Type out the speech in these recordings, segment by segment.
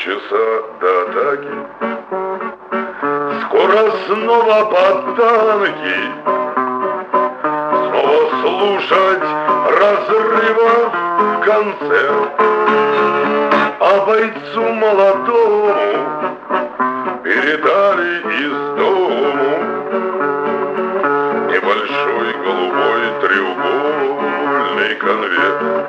полчаса до атаки. Скоро снова под танки, снова слушать разрыва концерт. А бойцу молодому передали из дому небольшой голубой треугольный конверт.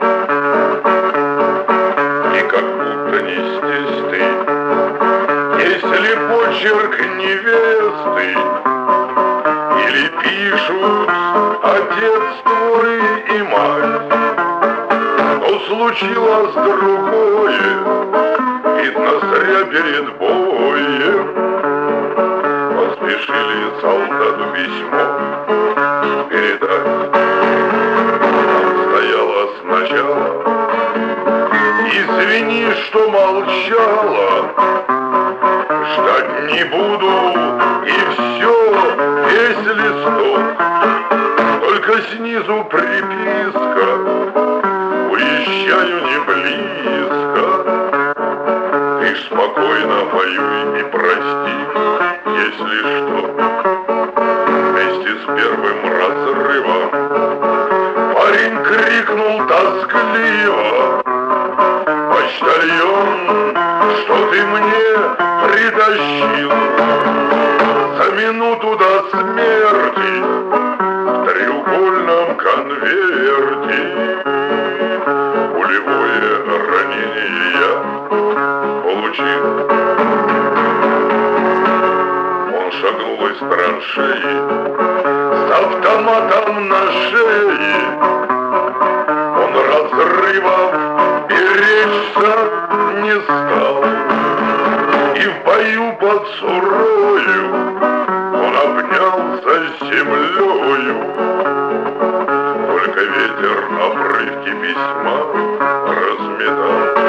И как будто не здесь ты, если почерк невесты, или пишут отец твой и мать, но случилось другое, видно зря перед боем. Поспешили солдату письмо передать. Там стояло сначала: извини, что молчала, ждать не буду, и все, весь листок. Только снизу приписка: уезжаю не близко. Ты ж спокойно воюй и прости, если что. Вместе с первым разрывом парень крикнул тоскливо: почтальон, что ты мне притащил за минуту до смерти в треугольном конверте? Пулевое ранение я получил. Он шагнул из траншеи с автоматом на шее. Он разрывов беречься не стал, и в бою под Сурою он обнялся с землею. Только ветер обрывки письма разметал.